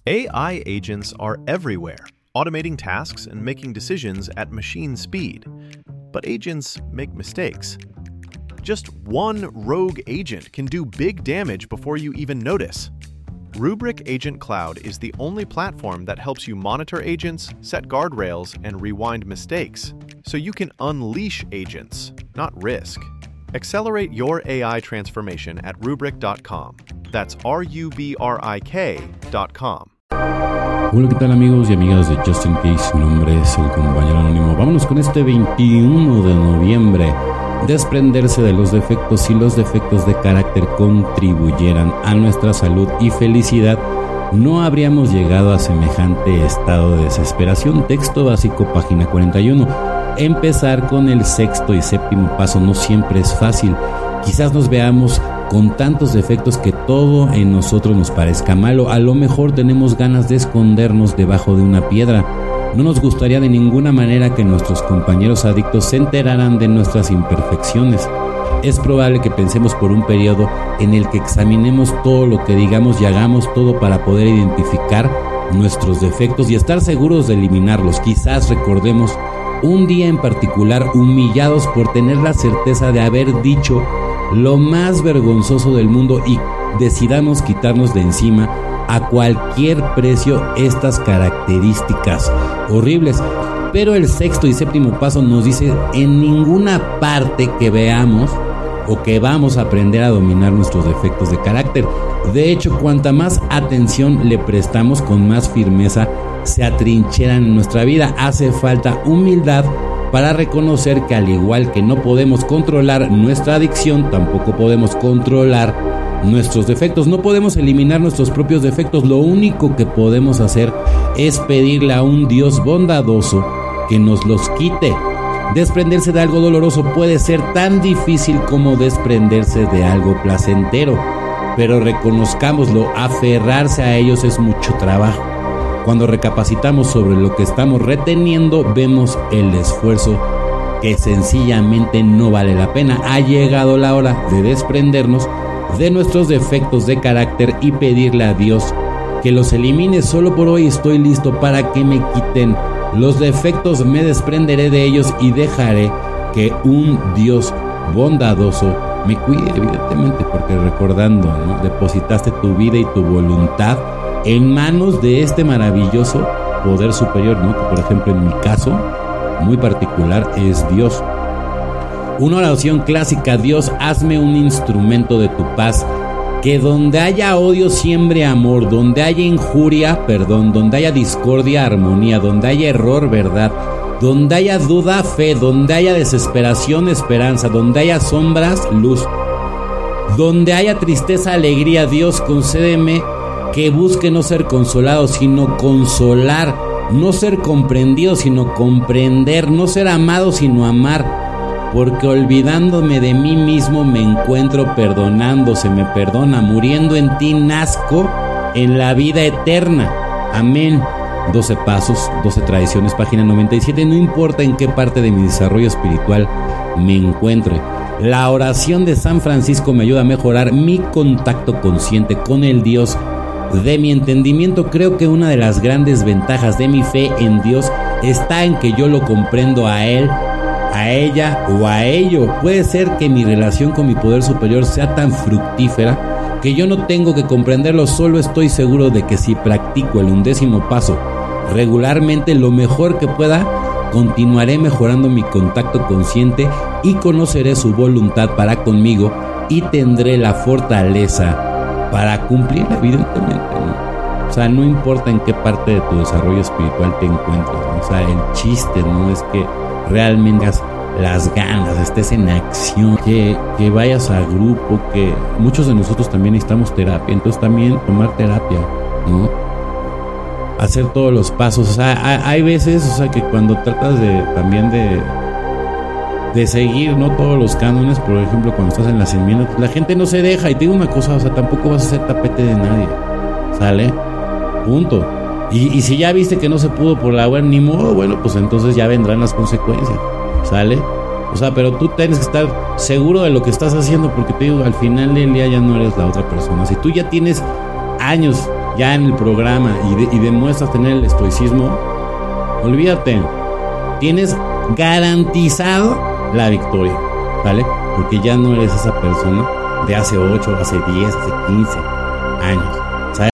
AI agents are everywhere, automating tasks and making decisions at machine speed. But agents make mistakes. Just one rogue agent can do big damage before you even notice. Rubrik Agent Cloud is the only platform that helps you monitor agents, set guardrails, and rewind mistakes, so you can unleash agents, not risk. Accelerate your AI transformation at Rubrik.com. That's RUBRIK.com. Hola, ¿qué tal amigos y amigas de Just In Case? Mi nombre es el compañero anónimo. Vámonos con este 21 de noviembre. Desprenderse de los defectos. Si los defectos de carácter contribuyeran a nuestra salud y felicidad, no habríamos llegado a semejante estado de desesperación. Texto básico, página 41. Empezar con el sexto y séptimo paso no siempre es fácil. Quizás nos veamos con tantos defectos que todo en nosotros nos parezca malo. A lo mejor tenemos ganas de escondernos debajo de una piedra. No nos gustaría de ninguna manera que nuestros compañeros adictos se enteraran de nuestras imperfecciones. Es probable que pensemos por un periodo en el que examinemos todo lo que digamos y hagamos todo para poder identificar nuestros defectos y estar seguros de eliminarlos. Quizás recordemos un día en particular humillados por tener la certeza de haber dicho lo más vergonzoso del mundo y decidamos quitarnos de encima a cualquier precio estas características horribles. Pero el sexto y séptimo paso nos dice en ninguna parte que veamos o que vamos a aprender a dominar nuestros defectos de carácter. De hecho, cuanta más atención le prestamos, con más firmeza se atrincheran en nuestra vida. Hace falta humildad para reconocer que al igual que no podemos controlar nuestra adicción, tampoco podemos controlar nuestros defectos. No podemos eliminar nuestros propios defectos. Lo único que podemos hacer es pedirle a un Dios bondadoso que nos los quite. Desprenderse de algo doloroso puede ser tan difícil como desprenderse de algo placentero, pero reconozcámoslo, aferrarse a ellos es mucho trabajo. Cuando recapacitamos sobre lo que estamos reteniendo, vemos el esfuerzo que sencillamente no vale la pena. Ha llegado la hora de desprendernos de nuestros defectos de carácter y pedirle a Dios que los elimine. Solo por hoy estoy listo para que me quiten los defectos, me desprenderé de ellos y dejaré que un Dios bondadoso me cuide, evidentemente, porque recordando, ¿no? Depositaste tu vida y tu voluntad en manos de este maravilloso poder superior, ¿no? Que por ejemplo en mi caso muy particular es Dios. Una oración clásica: Dios, hazme un instrumento de tu paz, que donde haya odio siembre amor, donde haya injuria perdón, donde haya discordia armonía, donde haya error verdad, donde haya duda fe, donde haya desesperación esperanza, donde haya sombras luz, donde haya tristeza alegría. Dios, concédeme que busque no ser consolado sino consolar, no ser comprendido sino comprender, no ser amado sino amar, porque olvidándome de mí mismo me encuentro perdonando, se me perdona, muriendo en ti nazco en la vida eterna. Amén. 12 pasos, 12 tradiciones, página 97. No importa en qué parte de mi desarrollo espiritual me encuentre, la oración de San Francisco me ayuda a mejorar mi contacto consciente con el Dios de mi entendimiento. Creo que una de las grandes ventajas de mi fe en Dios está en que yo lo comprendo a Él, a ella o a ello. Puede ser que mi relación con mi poder superior sea tan fructífera que yo no tengo que comprenderlo. Solo estoy seguro de que si practico el 11º paso regularmente, lo mejor que pueda, continuaré mejorando mi contacto consciente y conoceré su voluntad para conmigo y tendré la fortaleza para cumplir, evidentemente, ¿no? O sea, no importa en qué parte de tu desarrollo espiritual te encuentres, ¿no? O sea, el chiste no es que realmente hagas las ganas, estés en acción, que vayas a grupo, que muchos de nosotros también necesitamos terapia, entonces también tomar terapia, ¿no? Hacer todos los pasos. O sea, hay veces, o sea, que cuando tratas de seguir, ¿no?, todos los cánones, por ejemplo, cuando estás en las enmiendas, la gente no se deja. Y te digo una cosa, o sea, tampoco vas a ser tapete de nadie, ¿sale? Punto. Y si ya viste que no se pudo por la web, ni modo, bueno, pues entonces ya vendrán las consecuencias, ¿sale? O sea, pero tú tienes que estar seguro de lo que estás haciendo, porque te digo, al final del día ya no eres la otra persona. Si tú ya tienes años ya en el programa y demuestras tener el estoicismo, olvídate, tienes garantizado la victoria, ¿vale? Porque ya no eres esa persona de hace 8, hace 10, hace 15 años.